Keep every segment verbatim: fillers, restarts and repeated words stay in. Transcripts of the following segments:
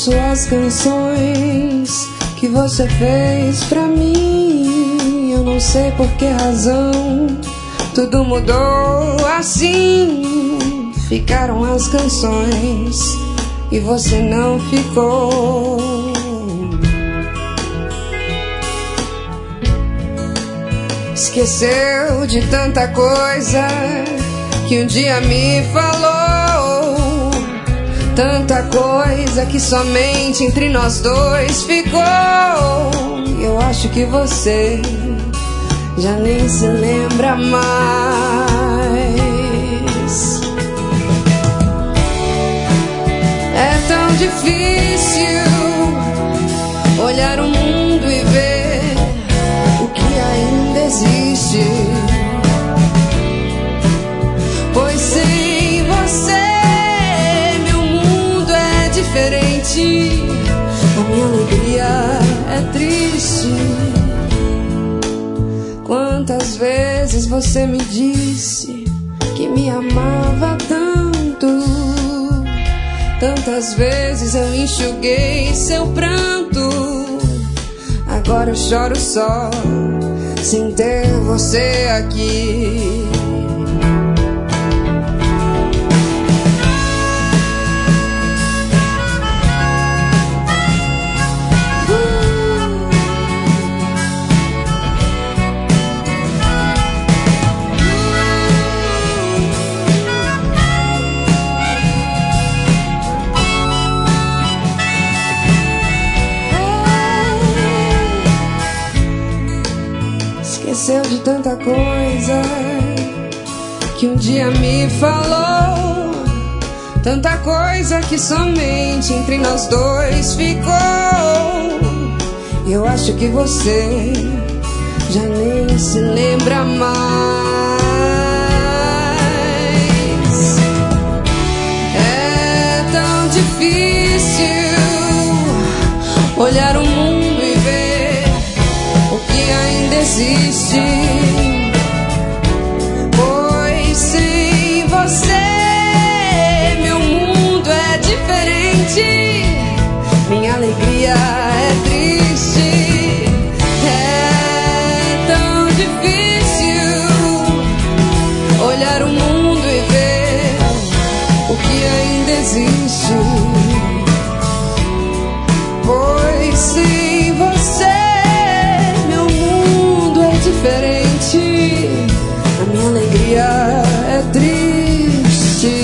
ouço as canções que você fez pra mim. Eu não sei por que razão tudo mudou assim. Ficaram as canções e você não ficou. Esqueceu de tanta coisa que um dia me falou, tanta coisa que somente entre nós dois ficou. Eu acho que você já nem se lembra mais. É tão difícil olhar o mundo e ver o que ainda existe, pois sem você meu mundo é diferente, a minha alegria é triste. Quantas vezes você me disse que me amava tanto, tantas vezes eu enxuguei seu pranto. Agora eu choro só, sem ter você aqui. Esqueceu de tanta coisa que um dia me falou, tanta coisa que somente entre nós dois ficou. Eu acho que você já nem se lembra mais. É tão difícil olhar o mundo e ver o que ainda existe, pois sem você meu mundo é diferente, minha alegria é triste. É tão difícil olhar o mundo e ver o que ainda existe, pois sem você diferente, a minha alegria é triste.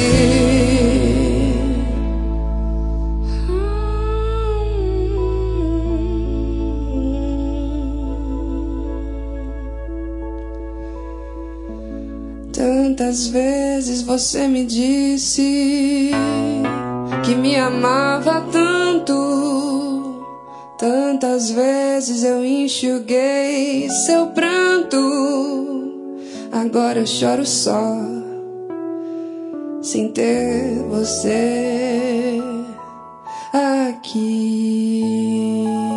Tantas vezes você me disse que me amava tanto, tantas vezes eu enxuguei seu pranto. Agora eu choro só, sem ter você aqui.